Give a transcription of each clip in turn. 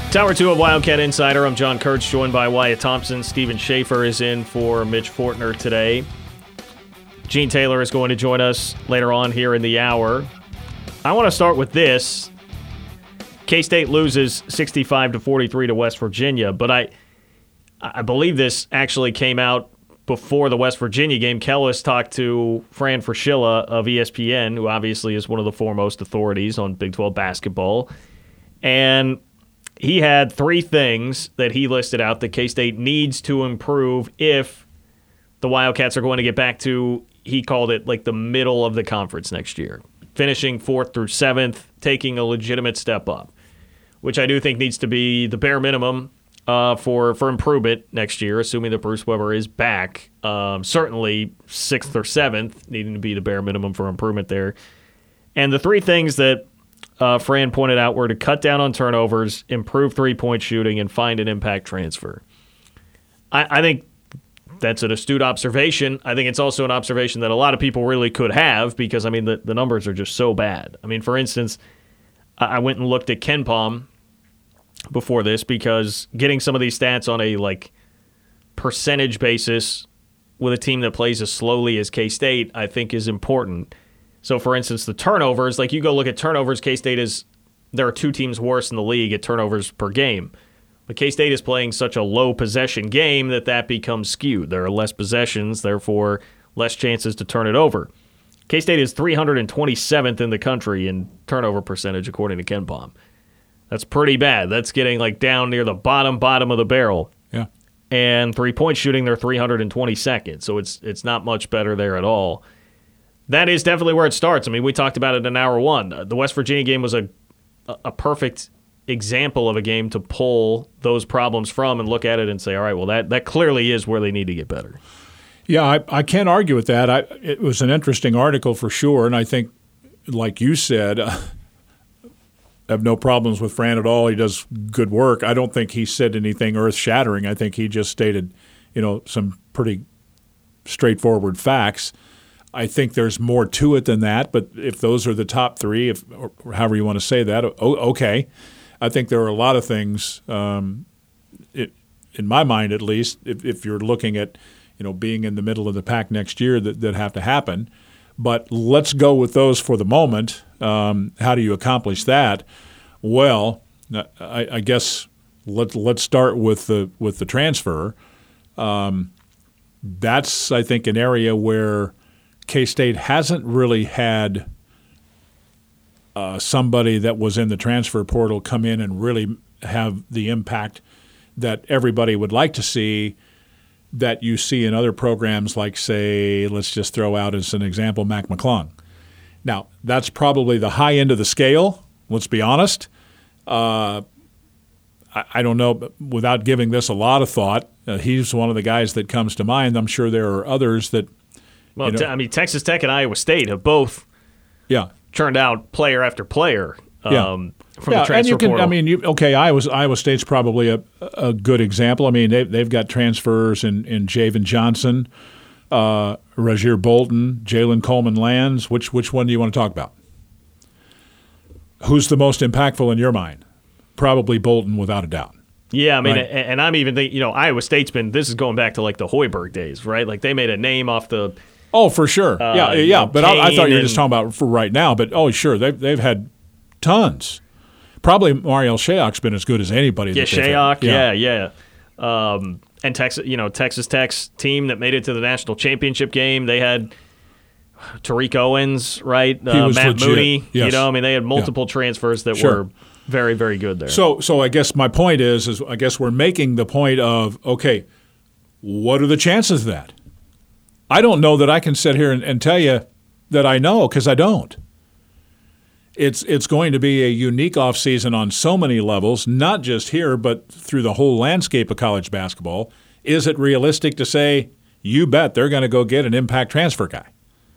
Tower 2 of Wildcat Insider. I'm John Kurtz, joined by Wyatt Thompson. Stephen Schaefer is in for Mitch Fortner today. Gene Taylor is going to join us later on here in the hour. I want to start with this. K-State loses 65-43 to West Virginia, but I believe this actually came out before the West Virginia game. Kellis talked to Fran Fraschilla of ESPN, who obviously is one of the foremost authorities on Big 12 basketball, and he had three things that he listed out that K-State needs to improve if the Wildcats are going to get back to, he called it, like the middle of the conference next year. Finishing 4th through 7th, taking a legitimate step up, which I do think needs to be the bare minimum for improvement next year, assuming that Bruce Weber is back. Certainly 6th or 7th needing to be the bare minimum for improvement there. And the three things that Fran pointed out were to cut down on turnovers, improve three-point shooting, and find an impact transfer. I think that's an astute observation. I think it's also an observation that a lot of people really could have because, I mean, the numbers are just so bad. I mean, for instance, I went and looked at KenPom before this because getting some of these stats on a, like, percentage basis with a team that plays as slowly as K-State, I think is important. So, for instance, the turnovers, like you go look at turnovers, K-State there are two teams worse in the league at turnovers per game. But K-State is playing such a low possession game that becomes skewed. There are less possessions, therefore less chances to turn it over. K-State is 327th in the country in turnover percentage, according to KenPom. That's pretty bad. That's getting like down near the bottom of the barrel. Yeah. And three-point shooting, they're 322nd. So it's not much better there at all. That is definitely where it starts. I mean, we talked about it in hour one. The West Virginia game was a perfect example of a game to pull those problems from and look at it and say, all right, well, that clearly is where they need to get better. Yeah, I can't argue with that. It was an interesting article for sure, and I think, like you said, I have no problems with Fran at all. He does good work. I don't think he said anything earth-shattering. I think he just stated, some pretty straightforward facts. I think there's more to it than that, but if those are the top three, or however you want to say that, okay. I think there are a lot of things, in my mind at least, if you're looking at, being in the middle of the pack next year that have to happen. But let's go with those for the moment. How do you accomplish that? Well, I guess let's start with the transfer. That's, I think, an area where K-State hasn't really had somebody that was in the transfer portal come in and really have the impact that everybody would like to see that you see in other programs like, say, let's just throw out as an example, Mac McClung. Now, that's probably the high end of the scale, let's be honest. I don't know, but without giving this a lot of thought, he's one of the guys that comes to mind. I'm sure there are others that Well, Texas Tech and Iowa State have both churned out player after player from the transfer portal. Iowa State's probably a good example. I mean, they've got transfers in Javen Johnson, Rajir Bolton, Jalen Coleman-Lands. Which one do you want to talk about? Who's the most impactful in your mind? Probably Bolton, without a doubt. Yeah, I mean, right. And I'm even thinking, Iowa State's this is going back to like the Hoiberg days, right? Like they made a name off the – Oh, for sure. But I thought you were just talking about for right now. But, sure, they've had tons. Probably Mariel Shayok's been as good as anybody. Yeah, Shayok, yeah. And Texas Tech's team that made it to the national championship game, they had Tariq Owens, right? Matt legit. Mooney. Yes. They had multiple transfers that were very, very good there. So I guess my point is I guess we're making the point of, okay, what are the chances of that? I don't know that I can sit here and tell you that I know, because I don't. It's going to be a unique offseason on so many levels, not just here, but through the whole landscape of college basketball. Is it realistic to say, you bet they're going to go get an impact transfer guy?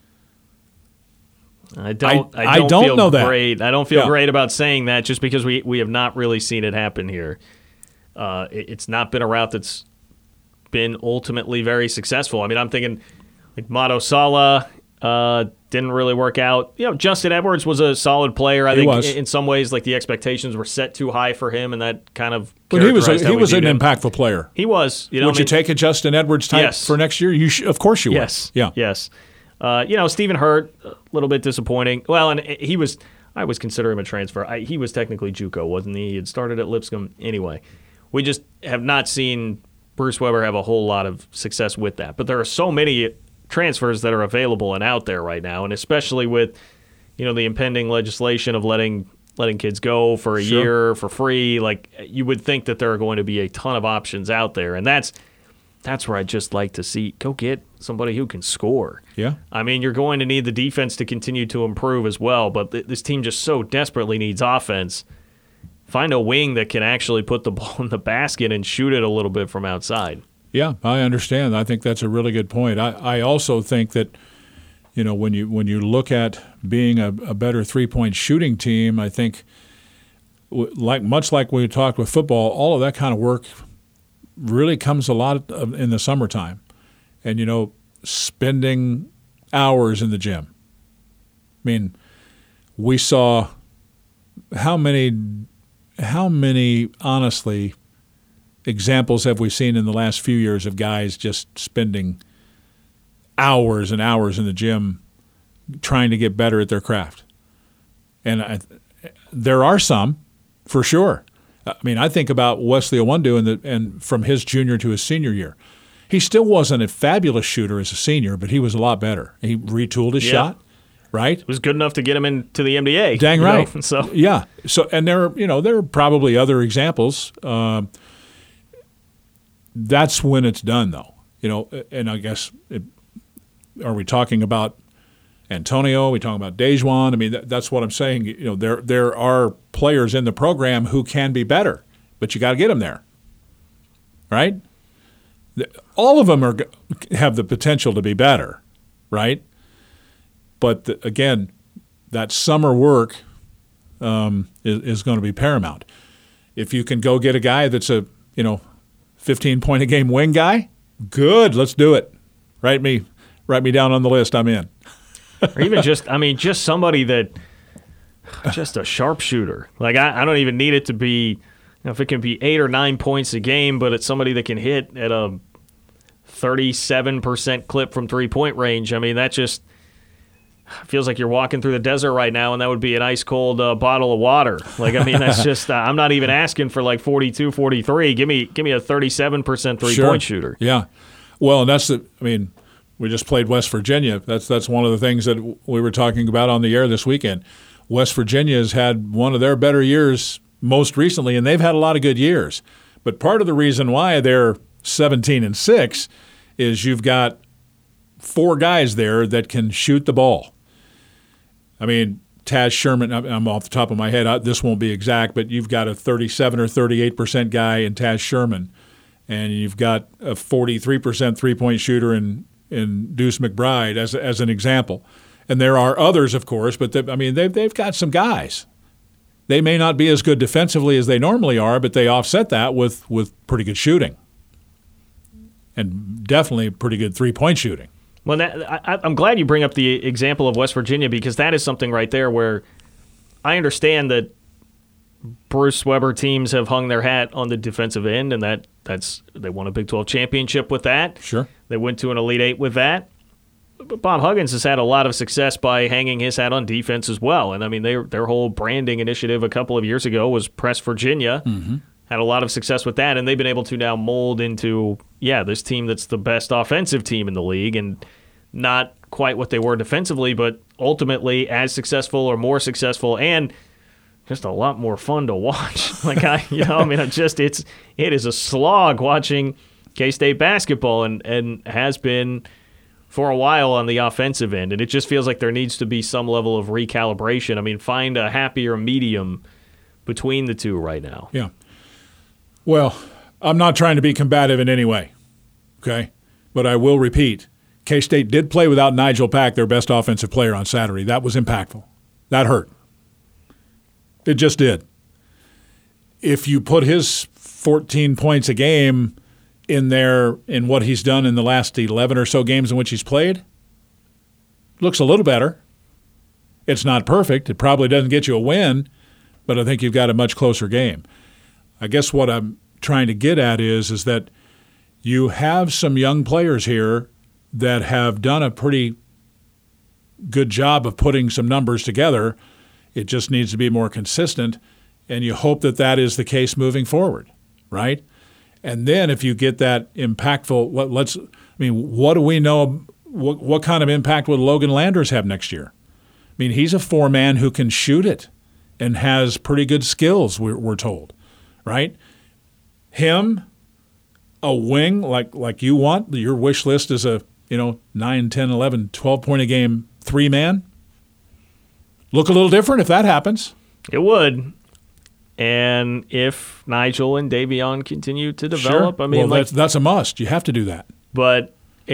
I don't feel know great. I don't feel great about saying that just because we have not really seen it happen here. It's not been a route that's been ultimately very successful. I mean, I'm thinking like Mato Sala, Didn't really work out. Justin Edwards was a solid player. I think was. In some ways, like the expectations were set too high for him, and that kind of. But he was an impactful player. He was. Would you take a Justin Edwards type for next year? Of course you would. Yes. Yeah. Yes. Stephen Hurt, a little bit disappointing. Well, and he was. I was considering him a transfer. He was technically JUCO, wasn't he? He had started at Lipscomb anyway. We just have not seen Bruce Weber have a whole lot of success with that. But there are so many transfers that are available and out there right now, and especially with the impending legislation of letting kids go for a year for free. Like, you would think that there are going to be a ton of options out there, and that's where I'd just like to see go get somebody who can score. Yeah. I mean, you're going to need the defense to continue to improve as well, but this team just so desperately needs offense. Find a wing that can actually put the ball in the basket and shoot it a little bit from outside. Yeah, I understand. I think that's a really good point. I also think that when you look at being a better three-point shooting team, I think much like we talked with football, all of that kind of work really comes a lot in the summertime, and spending hours in the gym. I mean, we saw how many honestly examples have we seen in the last few years of guys just spending hours and hours in the gym trying to get better at their craft? And there are some, for sure. I mean, I think about Wesley Owundu and from his junior to his senior year. He still wasn't a fabulous shooter as a senior, but he was a lot better. He retooled his shot, right? It was good enough to get him into the NBA. Dang right. So yeah. So and there are probably other examples. That's when it's done, though. And I guess are we talking about Antonio? Are we talking about Dejuan? I mean, that's what I'm saying. There are players in the program who can be better, but you got to get them there, right? All of them have the potential to be better, right? But again, that summer work is going to be paramount. If you can go get a guy that's a 15-point-a-game wing guy, good, let's do it. Write me down on the list. I'm in. Or even just somebody that just a sharpshooter. Like I don't even need it to be, if it can be 8 or 9 points a game, but it's somebody that can hit at a 37% clip from three-point range. I mean, that just feels like you're walking through the desert right now, and that would be an ice-cold bottle of water. Like, I mean, that's just I'm not even asking for like 42, 43. Give me a 37% three-point shooter. Yeah. Well, and we just played West Virginia. That's one of the things that we were talking about on the air this weekend. West Virginia has had one of their better years most recently, and they've had a lot of good years. But part of the reason why they're 17-6 is you've got 4 guys there that can shoot the ball. I mean, Taz Sherman, I'm off the top of my head, this won't be exact, but you've got a 37 or 38% guy in Taz Sherman, and you've got a 43% three-point shooter in Deuce McBride as an example. And there are others, of course, but they've got some guys. They may not be as good defensively as they normally are, but they offset that with pretty good shooting and definitely pretty good three-point shooting. Well, I'm glad you bring up the example of West Virginia, because that is something right there where I understand that Bruce Weber teams have hung their hat on the defensive end, and that's they won a Big 12 championship with that. Sure. They went to an Elite Eight with that. But Bob Huggins has had a lot of success by hanging his hat on defense as well. And, I mean, their whole branding initiative a couple of years ago was Press Virginia. Mm-hmm. Had a lot of success with that, and they've been able to now mold into, this team that's the best offensive team in the league, and not quite what they were defensively, but ultimately as successful or more successful, and just a lot more fun to watch. It is a slog watching K-State basketball, and has been for a while on the offensive end, and it just feels like there needs to be some level of recalibration. I mean, find a happier medium between the two right now. Yeah. Well, I'm not trying to be combative in any way, okay? But I will repeat, K-State did play without Nigel Pack, their best offensive player, on Saturday. That was impactful. That hurt. It just did. If you put his 14 points a game in there in what he's done in the last 11 or so games in which he's played, looks a little better. It's not perfect. It probably doesn't get you a win, but I think you've got a much closer game. I guess what I'm trying to get at is that you have some young players here that have done a pretty good job of putting some numbers together. It just needs to be more consistent, and you hope that that is the case moving forward, right? And then if you get that impactful, what do we know? What kind of impact will Logan Landers have next year? I mean, he's a four-man who can shoot it and has pretty good skills, we're told, right? Him, a wing like you want, your wish list is a 9, 10, 11, 12 point a game three-man. Look a little different if that happens. It would. And if Nigel and Davion continue to develop, sure. I mean, that's a must. You have to do that. But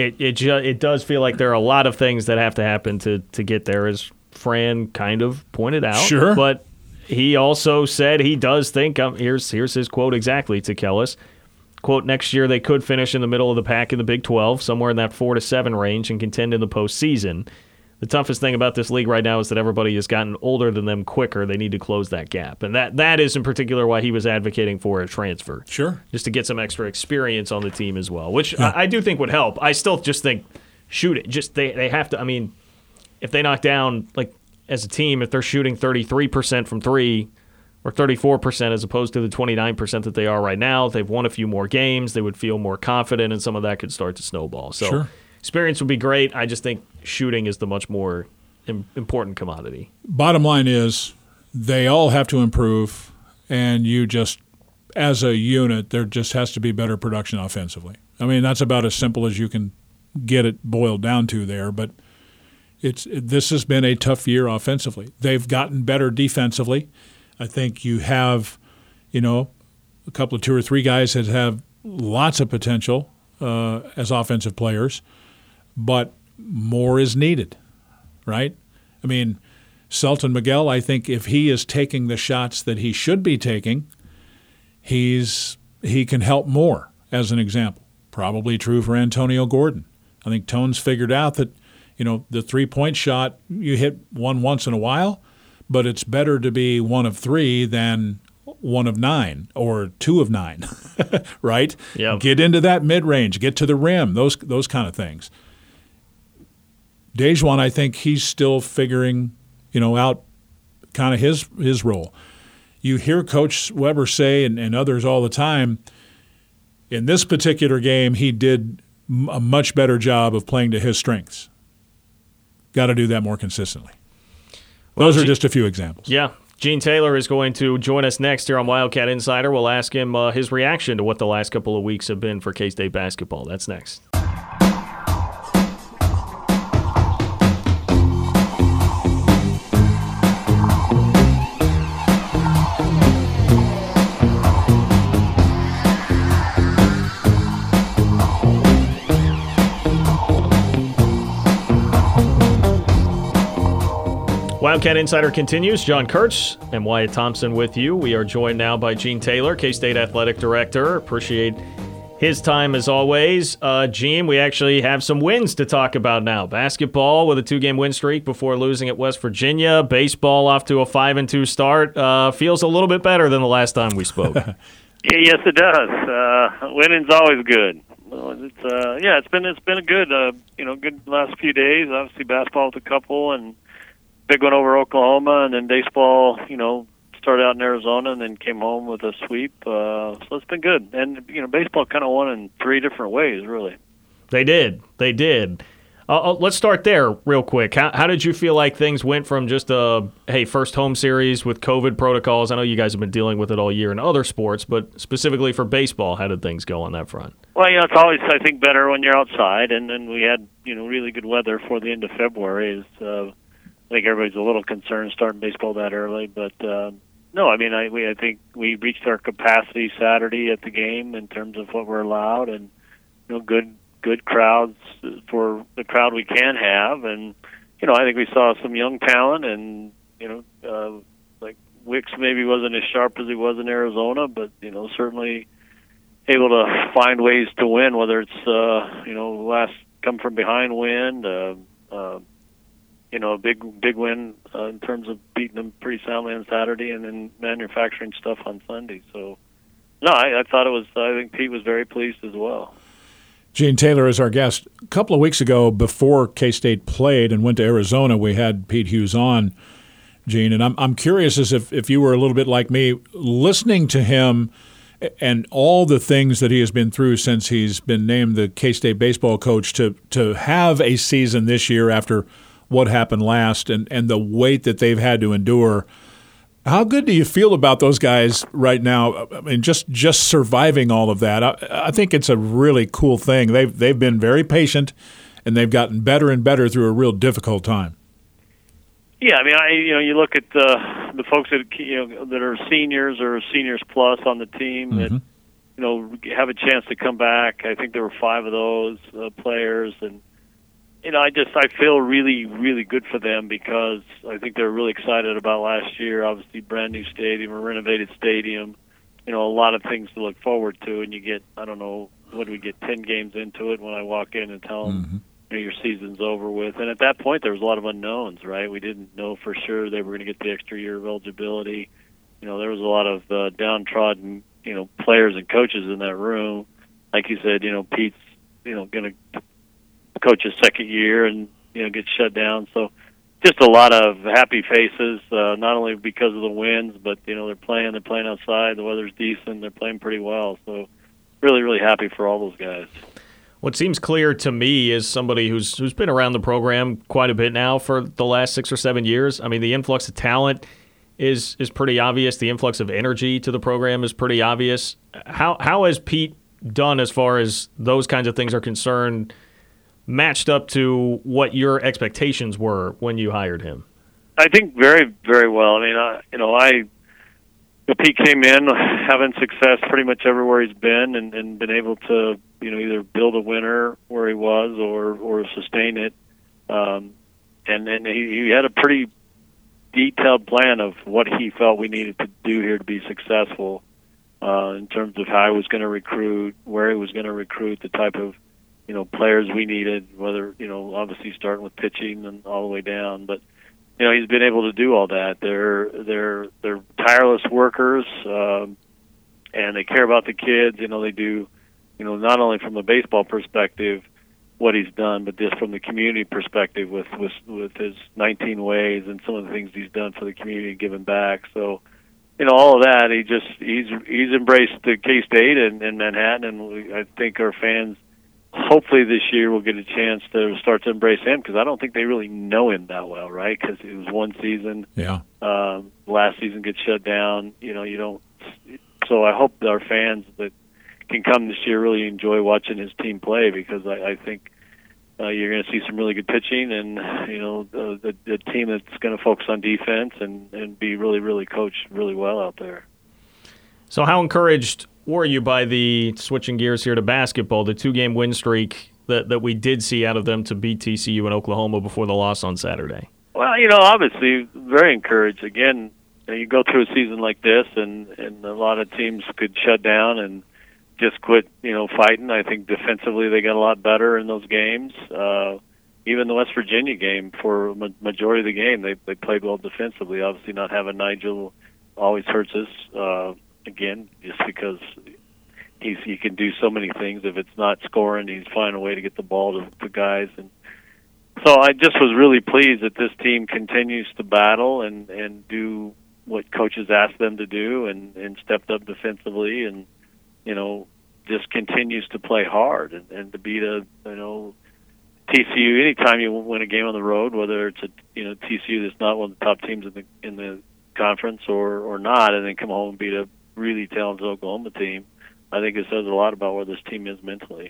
it does feel like there are a lot of things that have to happen to get there, as Fran kind of pointed out. Sure. But he also said he does think, here's his quote exactly to Kellis, quote, next year they could finish in the middle of the pack in the Big 12, somewhere in that 4-7 range, and contend in the postseason. The toughest thing about this league right now is that everybody has gotten older than them quicker. They need to close that gap. And that is in particular why he was advocating for a transfer. Sure. Just to get some extra experience on the team as well, which I do think would help. I still just think shoot it. Just they have to, I mean, if they knock down, like as a team, if they're shooting 33% from three or 34% as opposed to the 29% that they are right now, they've won a few more games, they would feel more confident, and some of that could start to snowball. So sure. Experience would be great. I just think shooting is the much more important commodity. Bottom line is they all have to improve, and you just, as a unit, there just has to be better production offensively. I mean, that's about as simple as you can get it boiled down to there, but this has been a tough year offensively. They've gotten better defensively. I think you have, a couple of 2 or 3 guys that have lots of potential as offensive players, but more is needed, right? I mean, Selton Miguel, I think if he is taking the shots that he should be taking, he can help more, as an example. Probably true for Antonio Gordon. I think Tone's figured out that, the 3-point shot, you hit one once in a while, but it's better to be 1 of 3 than 1 of 9 or 2 of 9, right? Yep. Get into that mid-range, get to the rim, those kind of things. Dejuan, I think he's still figuring, out kind of his role. You hear Coach Weber say, and others all the time, in this particular game, he did a much better job of playing to his strengths. Got to do that more consistently. Those are just a few examples. Yeah. Gene Taylor is going to join us next here on Wildcat Insider. We'll ask him his reaction to what the last couple of weeks have been for K-State basketball. That's next. Wildcat Insider continues. John Kurtz and Wyatt Thompson with you. We are joined now by Gene Taylor, K-State Athletic Director. Appreciate his time as always. Gene, we actually have some wins to talk about now. Basketball with a 2-game win streak before losing at West Virginia. Baseball off to a 5-2 start. Feels a little bit better than the last time we spoke. Yes, it does. Winning's always good. It's been a good good last few days. Obviously, basketball with a couple, and big one over Oklahoma, and then baseball, started out in Arizona and then came home with a sweep. So it's been good. And, baseball kind of won in 3 different ways, really. They did. Let's start there real quick. How did you feel like things went from just first home series with COVID protocols? I know you guys have been dealing with it all year in other sports, but specifically for baseball, how did things go on that front? Well, it's always, I think, better when you're outside, and then we had, really good weather for the end of February. I think everybody's a little concerned starting baseball that early, but no, I think we reached our capacity Saturday at the game in terms of what we're allowed, and good crowds for the crowd we can have, and I think we saw some young talent, and like Wicks maybe wasn't as sharp as he was in Arizona, but certainly able to find ways to win, whether it's last come from behind win. a big win in terms of beating them pretty soundly on Saturday and then manufacturing stuff on Sunday. So, no, I thought I think Pete was very pleased as well. Gene Taylor is our guest. A couple of weeks ago, before K-State played and went to Arizona, we had Pete Hughes on, Gene, and I'm curious as if you were a little bit like me, listening to him and all the things that he has been through since he's been named the K-State baseball coach, to have a season this year after what happened last and the weight that they've had to endure. How good do you feel about those guys right now? I mean, just surviving all of that. I think it's a really cool thing. They've been very patient, and they've gotten better and better through a real difficult time. Yeah, I mean, you look at the folks that that are seniors or seniors plus on the team that have a chance to come back. I think there were 5 of those players, and I feel really, really good for them because I think they're really excited about last year. Obviously, brand new stadium, a renovated stadium, a lot of things to look forward to. And you get, I don't know, what do we get, 10 games into it when I walk in and tell them your season's over with. And at that point, there was a lot of unknowns, right? We didn't know for sure they were going to get the extra year of eligibility. There was a lot of downtrodden, players and coaches in that room. Like you said, Pete's, going to coach his second year and get shut down. So just a lot of happy faces, not only because of the wins, but they're playing outside, the weather's decent, they're playing pretty well. So really, really happy for all those guys. What seems clear to me is somebody who's been around the program quite a bit now for the last 6 or 7 years. I mean, the influx of talent is pretty obvious. The influx of energy to the program is pretty obvious. How has Pete done as far as those kinds of things are concerned, matched up to what your expectations were when you hired him? I think very, very well. I mean, Pete came in having success pretty much everywhere he's been and been able to, either build a winner where he was or sustain it. And he had a pretty detailed plan of what he felt we needed to do here to be successful in terms of how he was going to recruit, where he was going to recruit, the type of players we needed, whether, obviously starting with pitching and all the way down. But, he's been able to do all that. They're tireless workers, and they care about the kids. They do, not only from a baseball perspective what he's done, but just from the community perspective with his 19 ways and some of the things he's done for the community, giving back. So, all of that, he's embraced the K-State and Manhattan, and I think our fans hopefully this year we'll get a chance to start to embrace him, because I don't think they really know him that well, right? Because it was one season. Yeah. Last season gets shut down. You don't. So I hope our fans that can come this year really enjoy watching his team play, because I think you're going to see some really good pitching, and the team that's going to focus on defense and be really, really coached really well out there. So how encouraged were you by the, switching gears here to basketball, the 2-game win streak that we did see out of them to beat TCU in Oklahoma before the loss on Saturday? Well, obviously very encouraged. Again, you go through a season like this, and a lot of teams could shut down and just quit, fighting. I think defensively they got a lot better in those games. Even the West Virginia game, for a majority of the game, they played well defensively. Obviously not having Nigel always hurts us. Again, just because he can do so many things. If it's not scoring, he's finding a way to get the ball to guys. And so I just was really pleased that this team continues to battle and do what coaches ask them to do, and stepped up defensively, and just continues to play hard and to beat a TCU. Anytime you win a game on the road, whether it's a TCU that's not one of the top teams in the conference or not, and then come home and beat a really talented Oklahoma team, I think it says a lot about where this team is mentally.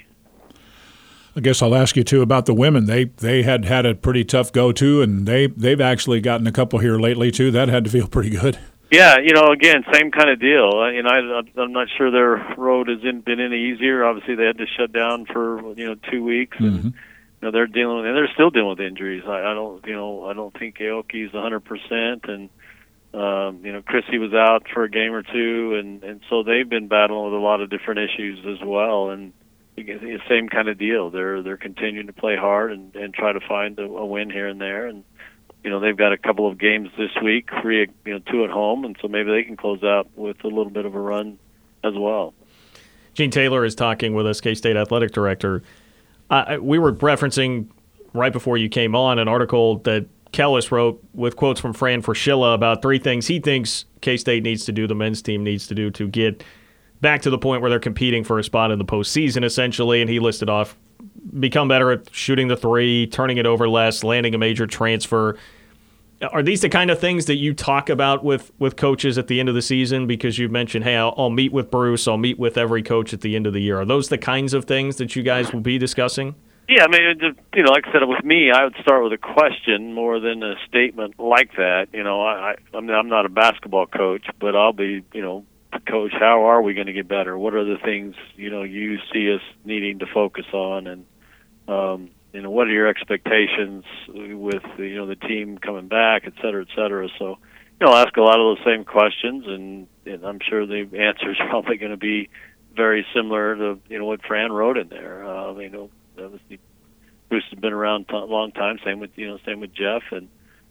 I guess I'll ask you too about the women. They had a pretty tough go too, and they've actually gotten a couple here lately too. That had to feel pretty good. Yeah, again, same kind of deal. I'm not sure their road has been any easier. Obviously, they had to shut down for 2 weeks, and they're still dealing with injuries. I don't think Aoki's 100%, and Chrissy was out for a game or two, and so they've been battling with a lot of different issues as well. And the same kind of deal. They're continuing to play hard and try to find a win here and there. And they've got a couple of games this week, 2 at home, and so maybe they can close out with a little bit of a run as well. Gene Taylor is talking with us, K-State Athletic Director. We were referencing right before you came on an article that Kellis wrote with quotes from Fran Fraschilla about 3 things he thinks K-State needs to do, the men's team needs to do to get back to the point where they're competing for a spot in the postseason, essentially. And he listed off become better at shooting the 3, turning it over less, landing a major transfer. Are these the kind of things that you talk about with coaches at the end of the season? Because you've mentioned, hey, I'll meet with Bruce, I'll meet with every coach at the end of the year. Are those the kinds of things that you guys will be discussing? Yeah, I mean, like I said, with me, I would start with a question more than a statement like that. I'm not a basketball coach, but I'll be, coach, how are we going to get better? What are the things, you see us needing to focus on? And, what are your expectations with, the team coming back, et cetera, et cetera. So, I'll ask a lot of those same questions, and I'm sure the answer is probably going to be very similar to, what Fran wrote in there. Obviously, Bruce has been around a long time. Same with Jeff, and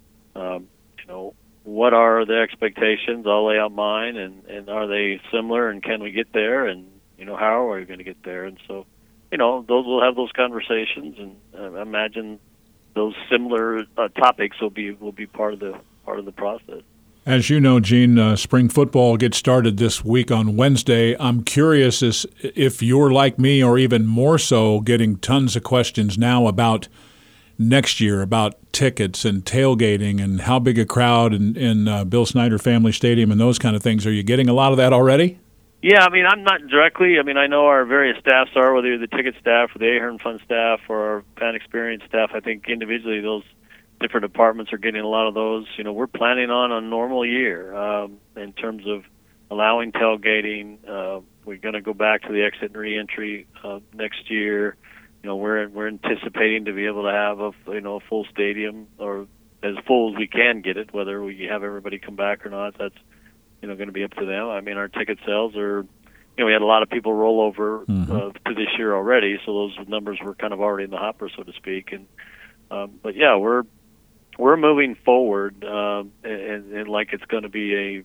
what are the expectations? I'll lay out mine, and are they similar? And can we get there? And how are we going to get there? And so, those will have those conversations, and I imagine those similar topics will be part of the process. As you know, Gene, spring football gets started this week on Wednesday. I'm curious if you're like me, or even more so, getting tons of questions now about next year, about tickets and tailgating and how big a crowd in Bill Snyder Family Stadium and those kind of things. Are you getting a lot of that already? Yeah, I mean, I'm not directly. I mean, I know our various staffs are, whether you're the ticket staff or the Ahern Fund staff or our fan experience staff. I think individually those different departments are getting a lot of those. We're planning on a normal year in terms of allowing tailgating. We're going to go back to the exit and reentry next year. We're anticipating to be able to have a full stadium, or as full as we can get it. Whether we have everybody come back or not, that's going to be up to them. I mean, our ticket sales are. We had a lot of people roll over to this year already, so those numbers were kind of already in the hopper, so to speak. And but yeah, we're moving forward, and like it's going to be a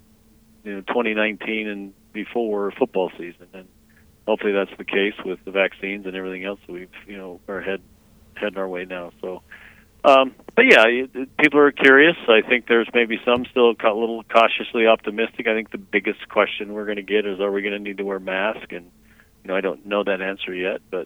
2019 and before football season, and hopefully that's the case with the vaccines and everything else. We've are heading our way now. So, but yeah, people are curious. I think there's maybe some still a little cautiously optimistic. I think the biggest question we're going to get is, are we going to need to wear masks? And I don't know that answer yet, but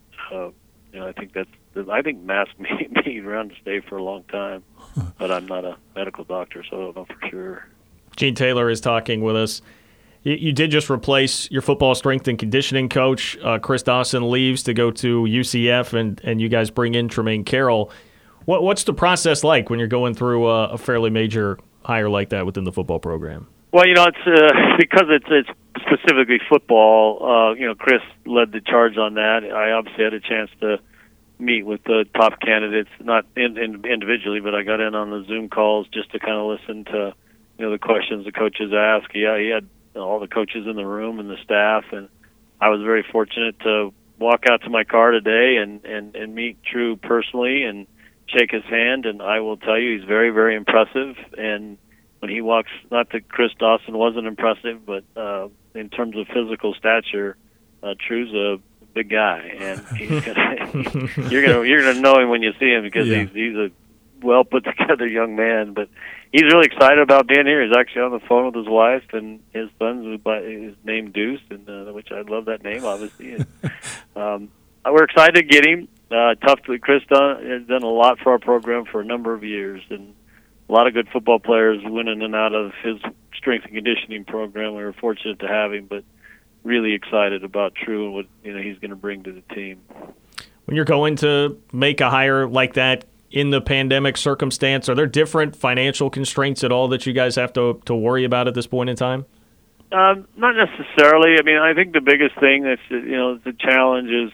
I think masks may be around to stay for a long time. But I'm not a medical doctor, so I don't know for sure. Gene Taylor is talking with us. You did just replace your football strength and conditioning coach. Chris Dawson leaves to go to UCF, and you guys bring in Tremaine Carroll. What's the process like when you're going through a fairly major hire like that within the football program? Well, it's because it's specifically football. Chris led the charge on that. I obviously had a chance to meet with the top candidates, not individually, but I got in on the Zoom calls just to kind of listen to the questions the coaches ask. Yeah, he had all the coaches in the room and the staff, and I was very fortunate to walk out to my car today and meet True personally and shake his hand. And I will tell you, he's very, very impressive. And when he walks, not that Chris Dawson wasn't impressive, but in terms of physical stature, True's a big guy, and he's you're gonna know him when you see him, because he's a well put together young man. But he's really excited about being here. He's actually on the phone with his wife and his son, who's named Deuce, and which I love that name, obviously. And, we're excited to get him. Chris has done a lot for our program for a number of years, and a lot of good football players went in and out of his strength and conditioning program. We were fortunate to have him, but really excited about True and what he's going to bring to the team. When you're going to make a hire like that in the pandemic circumstance, are there different financial constraints at all that you guys have to worry about at this point in time? Not necessarily. I mean, I think the biggest thing that's the challenge is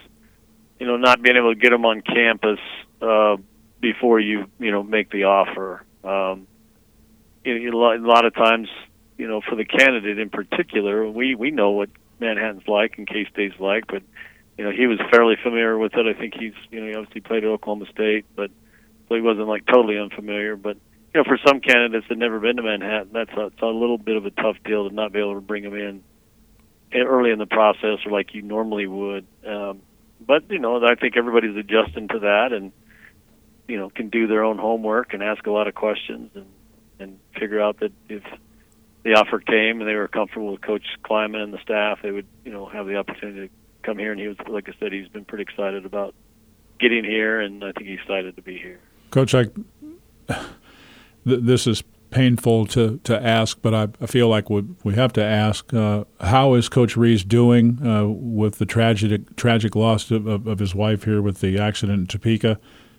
not being able to get them on campus before you make the offer. A lot of times, for the candidate in particular, we know what Manhattan's like and K-State's like, but he was fairly familiar with it. I think he obviously played at Oklahoma State, but so he wasn't like totally unfamiliar. But for some candidates that never been to Manhattan, it's a little bit of a tough deal to not be able to bring them in early in the process or like you normally would. But I think everybody's adjusting to that and can do their own homework and ask a lot of questions and figure out that if the offer came and they were comfortable with Coach Kleiman and the staff, they would have the opportunity to come here. And he was, like I said, he's been pretty excited about getting here, and I think he's excited to be here. Coach, this is painful to ask, but I feel like we have to ask, how is Coach Rees doing with the tragic loss of his wife here with the accident in Topeka?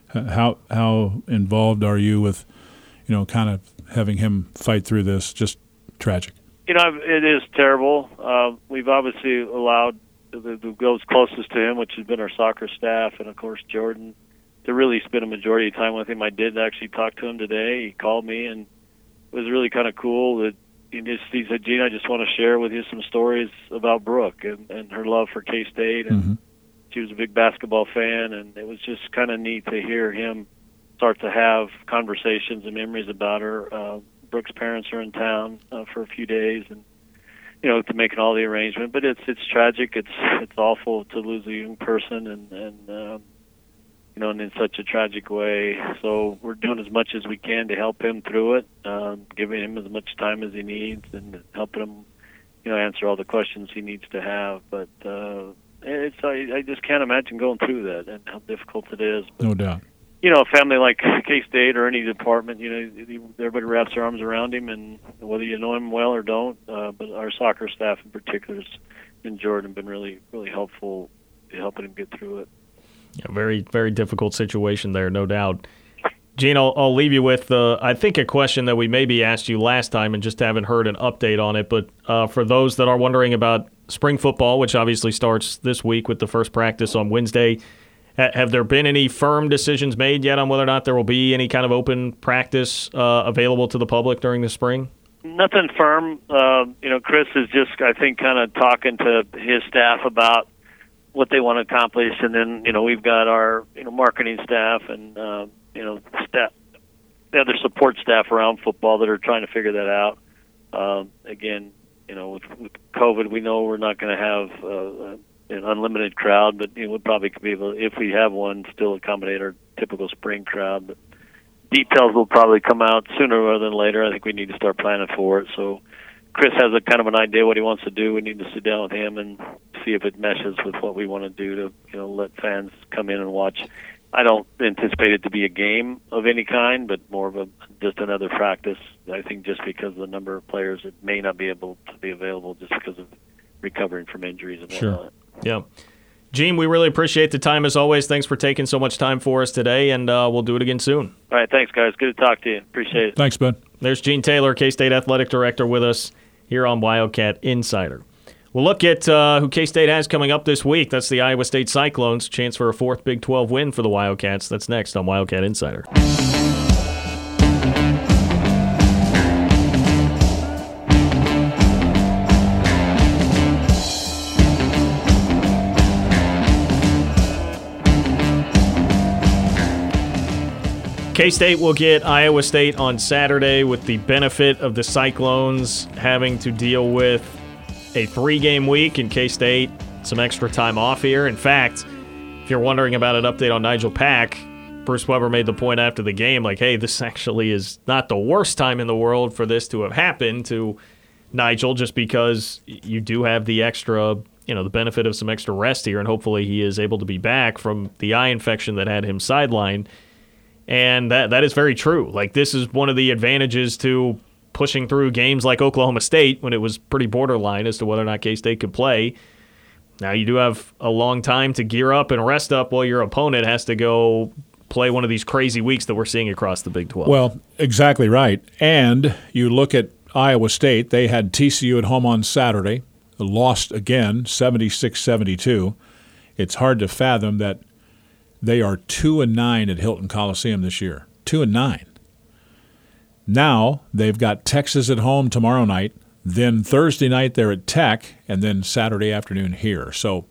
How involved are you with, kind of having him fight through this? Just tragic. It is terrible. We've obviously allowed those closest to him, which has been our soccer staff and, of course, Jordan, to really spend a majority of time with him. I did actually talk to him today. He called me, and it was really kind of cool that he said, Gene, I just want to share with you some stories about Brooke and her love for K-State. And she was a big basketball fan, and it was just kind of neat to hear him start to have conversations and memories about her. Brooke's parents are in town for a few days, and to making all the arrangement. But it's tragic. It's awful to lose a young person, and in such a tragic way. So we're doing as much as we can to help him through it, giving him as much time as he needs, and helping him, answer all the questions he needs to have. But I just can't imagine going through that and how difficult it is. But, no doubt. A family like K-State or any department, everybody wraps their arms around him, and whether you know him well or don't, but our soccer staff in particular and Jordan have been really, really helpful in helping him get through it. Yeah, very, very difficult situation there, no doubt. Gene, I'll leave you with, I think, a question that we maybe asked you last time and just haven't heard an update on it. But for those that are wondering about spring football, which obviously starts this week with the first practice on Wednesday, have there been any firm decisions made yet on whether or not there will be any kind of open practice available to the public during the spring? Nothing firm. Chris is just, I think, kind of talking to his staff about what they want to accomplish, and then we've got our marketing staff and staff, the other support staff around football that are trying to figure that out. Again, with COVID, we know we're not going to have an unlimited crowd, but we'll probably be able, if we have one, still accommodate our typical spring crowd. But details will probably come out sooner rather than later. I think we need to start planning for it. So Chris has a kind of an idea what he wants to do. We need to sit down with him and see if it meshes with what we want to do to let fans come in and watch. I don't anticipate it to be a game of any kind, but more of just another practice. I think just because of the number of players that may not be able to be available just because of recovering from injuries and whatnot. Sure. Yeah. Gene, we really appreciate the time as always. Thanks for taking so much time for us today, and we'll do it again soon. All right, thanks, guys. Good to talk to you. Appreciate it. Thanks, bud. There's Gene Taylor, K-State Athletic Director, with us here on Wildcat Insider. We'll look at who K-State has coming up this week. That's the Iowa State Cyclones. Chance for a fourth Big 12 win for the Wildcats. That's next on Wildcat Insider. K-State will get Iowa State on Saturday with the benefit of the Cyclones having to deal with a 3-game week and K-State some extra time off here. In fact, if you're wondering about an update on Nigel Pack, Bruce Weber made the point after the game, like, hey, this actually is not the worst time in the world for this to have happened to Nigel, just because you do have the extra, the benefit of some extra rest here, and hopefully he is able to be back from the eye infection that had him sidelined. And that is very true. Like, this is one of the advantages to pushing through games like Oklahoma State when it was pretty borderline as to whether or not K-State could play. Now, you do have a long time to gear up and rest up while your opponent has to go play one of these crazy weeks that we're seeing across the Big 12. Well, exactly right. And you look at Iowa State, they had TCU at home on Saturday, lost again, 76-72. It's hard to fathom that they are 2-9 at Hilton Coliseum this year. 2-9. Now they've got Texas at home tomorrow night. Then Thursday night they're at Tech, and then Saturday afternoon here. So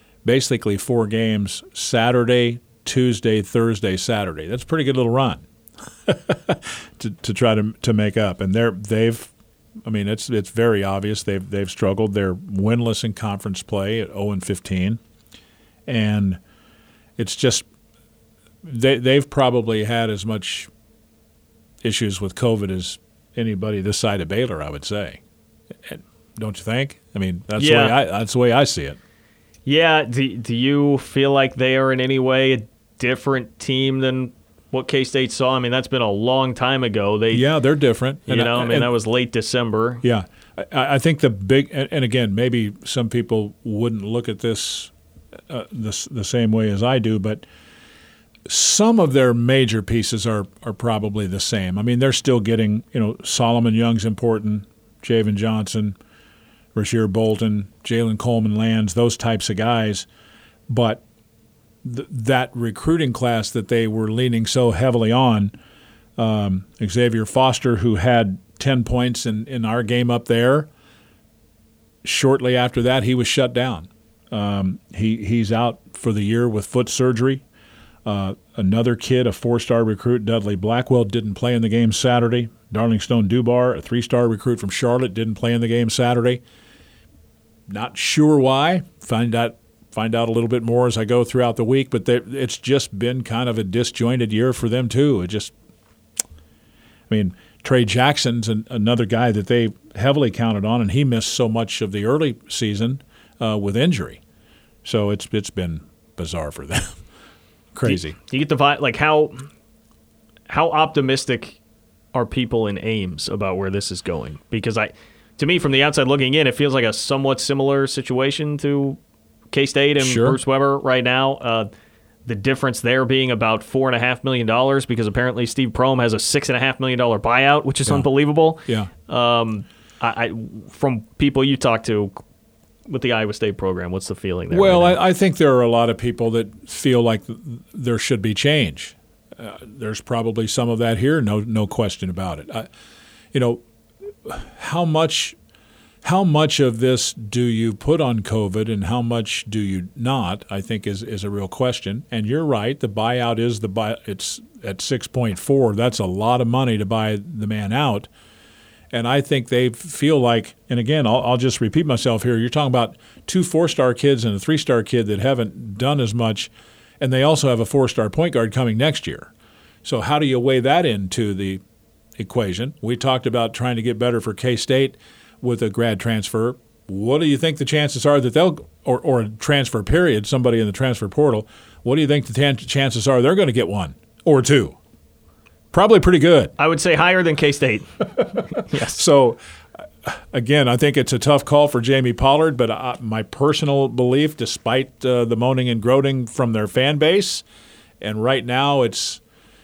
basically 4 games: Saturday, Tuesday, Thursday, Saturday. That's a pretty good little run. to try to make up. And they've I mean, it's very obvious they've struggled. They're winless in conference play at 0-15, and it's just they've probably had as much issues with COVID as anybody this side of Baylor, I would say. Don't you think? I mean, that's the way I see it. Yeah. Do you feel like they are in any way a different team than what K-State saw? I mean, that's been a long time ago. They're different. That was late December. Yeah. I think the big – and again, maybe some people wouldn't look at this the same way as I do, but some of their major pieces are probably the same. I mean, they're still getting – Solomon Young's important, Javen Johnson, Rasheer Bolton, Jalen Coleman-Lands, those types of guys. But that recruiting class that they were leaning so heavily on, Xavier Foster, who had 10 points in our game up there, shortly after that he was shut down. He's out for the year with foot surgery. Another kid, a 4-star recruit, Dudley Blackwell, didn't play in the game Saturday. Darling Stone Dubar, a 3-star recruit from Charlotte, didn't play in the game Saturday. Not sure why. Find out a little bit more as I go throughout the week, but it's just been kind of a disjointed year for them too. Trey Jackson's another guy that they heavily counted on, and he missed so much of the early season with injury. So it's been bizarre for them. Crazy. Do you get the vibe, like how optimistic are people in Ames about where this is going? Because to me, from the outside looking in, it feels like a somewhat similar situation to K-State and Sure. Bruce Weber right now. The difference there being about $4.5 million because apparently Steve Prohm has a $6.5 million buyout, which is unbelievable. Yeah. From people you talk to with the Iowa State program, what's the feeling there? Well, right now? I think there are a lot of people that feel like there should be change. There's probably some of that here, no question about it. How much of this do you put on COVID and how much do you not, I think is a real question. And you're right, the buyout it's at 6.4. That's a lot of money to buy the man out. And I think they feel like, and again, I'll just repeat myself here, you're talking about 2 4-star kids and a 3-star kid that haven't done as much, and they also have a 4-star point guard coming next year. So how do you weigh that into the equation? We talked about trying to get better for K-State with a grad transfer. What do you think the chances are that they'll, or a transfer period, somebody in the transfer portal, what do you think the chances are they're going to get 1 or 2? Probably pretty good. I would say higher than K-State. Yes. So, again, I think it's a tough call for Jamie Pollard, but my personal belief, despite the moaning and groaning from their fan base, and right now it's,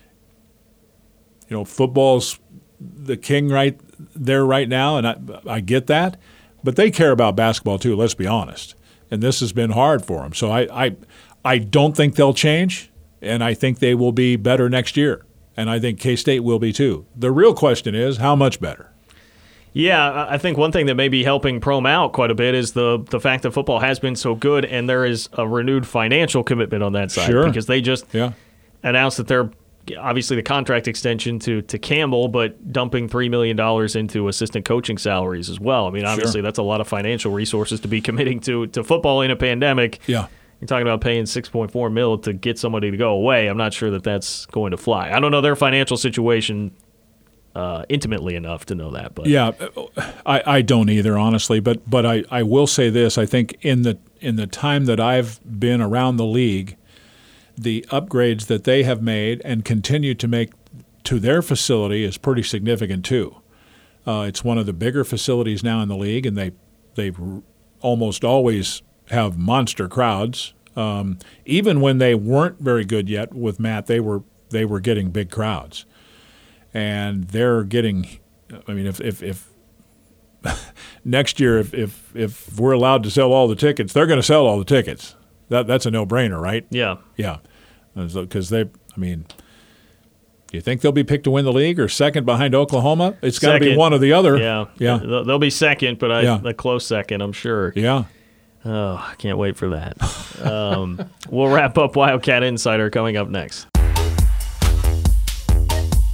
football's the king right there right now, and I get that, but they care about basketball too, let's be honest. And this has been hard for them. So I don't think they'll change, and I think they will be better next year. And I think K-State will be too. The real question is, how much better? Yeah, I think one thing that may be helping Prohm out quite a bit is the fact that football has been so good, and there is a renewed financial commitment on that side. Sure. Because they just announced that they're obviously the contract extension to Campbell, but dumping $3 million into assistant coaching salaries as well. I mean, obviously that's a lot of financial resources to be committing to football in a pandemic. Yeah. You're talking about paying $6.4 million to get somebody to go away. I'm not sure that that's going to fly. I don't know their financial situation intimately enough to know that. But yeah, I don't either, honestly. But I will say this: I think in the time that I've been around the league, the upgrades that they have made and continue to make to their facility is pretty significant too. It's one of the bigger facilities now in the league, and they almost always have monster crowds. Even when they weren't very good yet with Matt, they were getting big crowds, and they're getting. I mean, if next year if we're allowed to sell all the tickets, they're going to sell all the tickets. That's a no-brainer, right? Yeah. Because do you think they'll be picked to win the league or second behind Oklahoma? It's got to be one or the other. Yeah. They'll be second, but a close second, I'm sure. Yeah. Oh, I can't wait for that. We'll wrap up Wildcat Insider coming up next.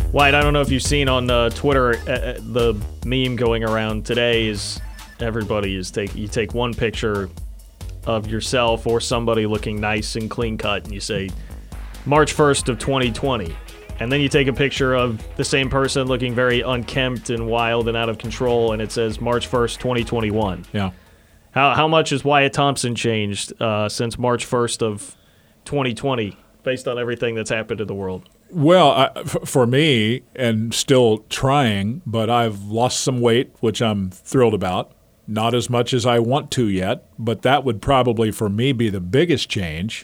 Wyatt, I don't know if you've seen on Twitter, the meme going around today is you take one picture of yourself or somebody looking nice and clean cut, and you say March 1st of 2020. And then you take a picture of the same person looking very unkempt and wild and out of control, and it says March 1st, 2021. Yeah. How much has Wyatt Thompson changed since March 1st of 2020, based on everything that's happened in the world? Well, for me, and still trying, but I've lost some weight, which I'm thrilled about. Not as much as I want to yet, but that would probably, for me, be the biggest change.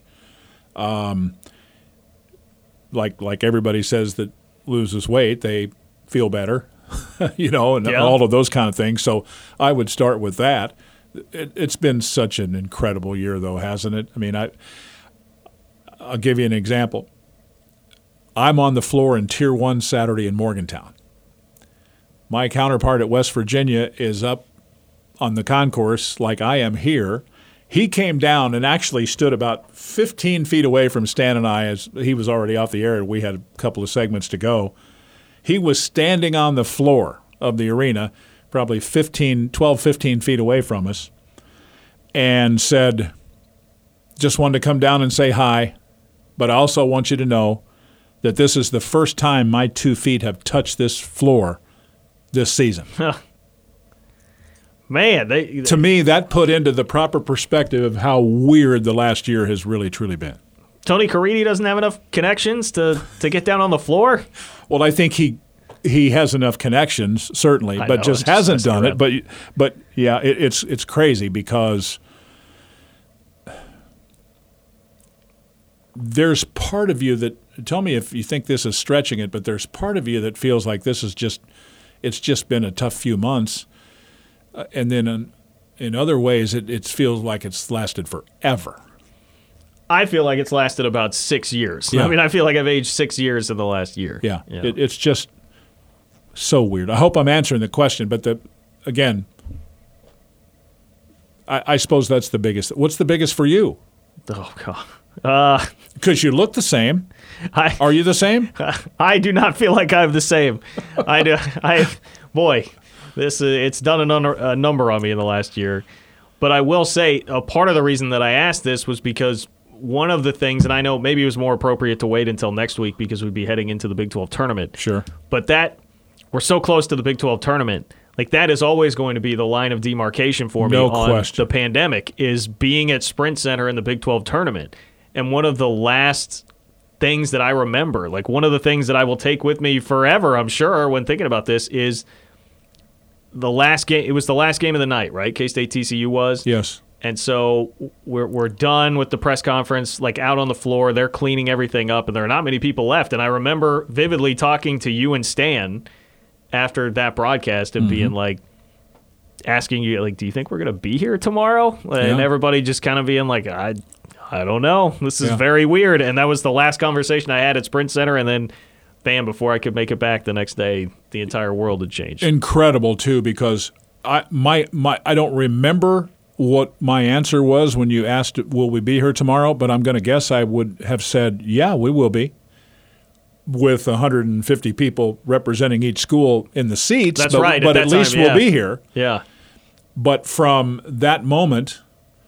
Like everybody says that loses weight, they feel better, and all of those kind of things. So I would start with that. It's been such an incredible year, though, hasn't it? I mean, I'll give you an example. I'm on the floor in Tier 1 Saturday in Morgantown. My counterpart at West Virginia is up on the concourse like I am here. He came down and actually stood about 15 feet away from Stan and I, as he was already off the air. We had a couple of segments to go. He was standing on the floor of the arena, probably 12, 15 feet away from us, and said, just wanted to come down and say hi, but I also want you to know that this is the first time my 2 feet have touched this floor this season. Man, to me, that put into the proper perspective of how weird the last year has really, truly been. Tony Caridi doesn't have enough connections to get down on the floor? Well, I think he has enough connections, certainly, but just hasn't done it. But yeah, it's crazy because there's part of you that, tell me if you think this is stretching it, but there's part of you that feels like this is it's just been a tough few months. And then in other ways, it feels like it's lasted forever. I feel like it's lasted about 6 years. Yeah. I mean, I feel like I've aged 6 years in the last year. Yeah. It's just so weird. I hope I'm answering the question, but again, I suppose that's the biggest. What's the biggest for you? Oh, God. Because you look the same. Are you the same? I do not feel like I'm the same. I do. Boy, it's done a number on me in the last year. But I will say a part of the reason that I asked this was because one of the things, and I know maybe it was more appropriate to wait until next week because we'd be heading into the Big 12 tournament. Sure. But we're so close to the Big 12 tournament. Like, that is always going to be the line of demarcation for me on the pandemic, is being at Sprint Center in the Big 12 tournament. And one of the last things that I remember, like one of the things that I will take with me forever, I'm sure, when thinking about this, is the last game. It was the last game of the night, right? K-State TCU was? Yes. And so we're done with the press conference, like out on the floor. They're cleaning everything up, and there are not many people left. And I remember vividly talking to you and Stan after that broadcast and being like, asking you, like, do you think we're going to be here tomorrow? And everybody just kind of being like, I don't know. This is very weird. And that was the last conversation I had at Sprint Center. And then, bam, before I could make it back the next day, the entire world had changed. Incredible, too, because I don't remember what my answer was when you asked, will we be here tomorrow? But I'm going to guess I would have said, yeah, we will be, with 150 people representing each school in the seats. That's right. But at least we'll be here. Yeah. But from that moment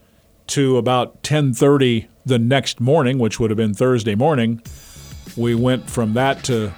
to about 10:30 the next morning, which would have been Thursday morning, we went from that to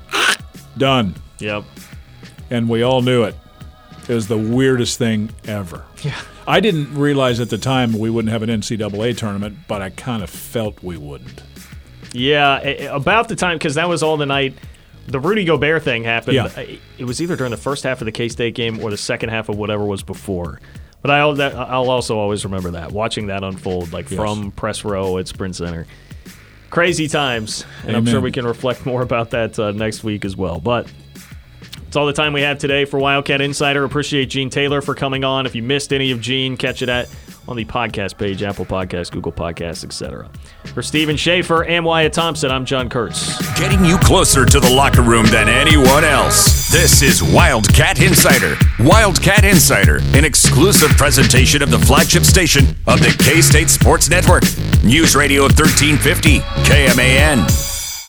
done. Yep. And we all knew it. It was the weirdest thing ever. Yeah. I didn't realize at the time we wouldn't have an NCAA tournament, but I kind of felt we wouldn't. Yeah, about the time, because that was all the night the Rudy Gobert thing happened. Yeah. It was either during the first half of the K-State game or the second half of whatever was before. But I'll also always remember that, watching that unfold, like from press row at Sprint Center. Crazy times, and I'm sure we can reflect more about that next week as well. But it's all the time we have today for Wildcat Insider. Appreciate Gene Taylor for coming on. If you missed any of Gene, catch it on the podcast page, Apple Podcasts, Google Podcasts, etc. For Stephen Schaefer and Wyatt Thompson, I'm John Kurtz. Getting you closer to the locker room than anyone else. This is Wildcat Insider. Wildcat Insider, an exclusive presentation of the flagship station of the K-State Sports Network. News Radio 1350, KMAN.